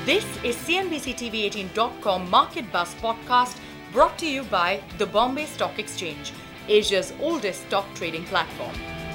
This is CNBC-TV18.com Market Buzz podcast brought to you by the Bombay Stock Exchange, Asia's oldest stock trading platform.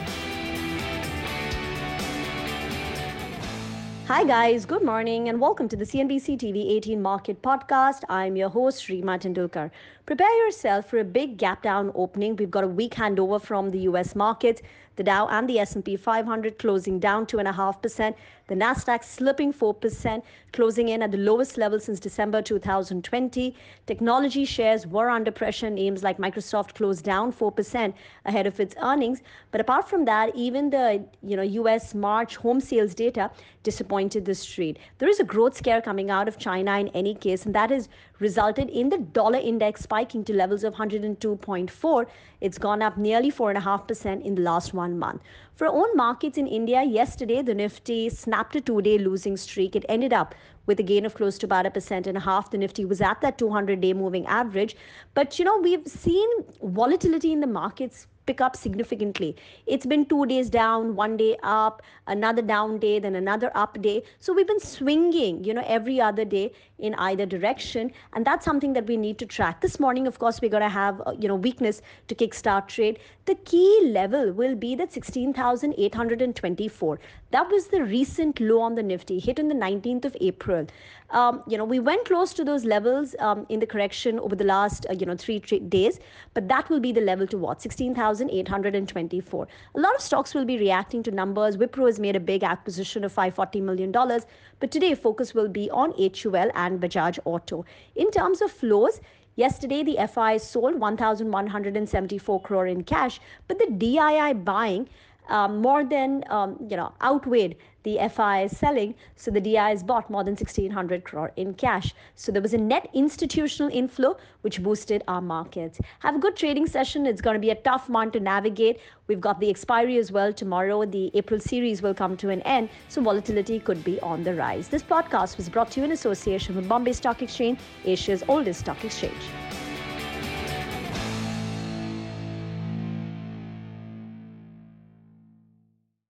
Hi guys, good morning and welcome to the CNBC TV 18 Market Podcast. I'm your host Reema Tendulkar. Prepare yourself for a big gap down opening. We've got a weak handover from the US markets. The Dow and the S&P 500 closing down 2.5%. The Nasdaq slipping 4%, closing in at the lowest level since December 2020. Technology shares were under pressure. Names like Microsoft closed down 4% ahead of its earnings. But apart from that, even the US March home sales data disappointed the street. There is a growth scare coming out of China in any case, and that has resulted in the dollar index spiking to levels of 102.4. It's gone up nearly 4.5% in the last 1 month. For our own markets in India, yesterday the Nifty snapped a 2-day losing streak. It ended up with a gain of close to about 1.5%. The Nifty was at that 200-day moving average. But, we've seen volatility in the markets pick up significantly. It's been 2 days down, 1 day up, another down day, then another up day. So we've been swinging, every other day in either direction. And that's something that we need to track. This morning, of course, we're going to have, weakness to kickstart trade. The key level will be that 16,824. That was the recent low on the Nifty, hit on the 19th of April. We went close to those levels in the correction over the last, 3 days. But that will be the level to watch, 16,824. A lot of stocks will be reacting to numbers. Wipro has made a big acquisition of $540 million. But today, focus will be on HUL and Bajaj Auto. In terms of flows, yesterday, the FI sold 1,174 crore in cash, but the DII buying more than outweighed the FI selling. So the DIs bought more than 1,600 crore in cash. So there was a net institutional inflow, which boosted our markets. Have a good trading session. It's going to be a tough month to navigate. We've got the expiry as well tomorrow. The April series will come to an end. So volatility could be on the rise. This podcast was brought to you in association with Bombay Stock Exchange, Asia's oldest stock exchange.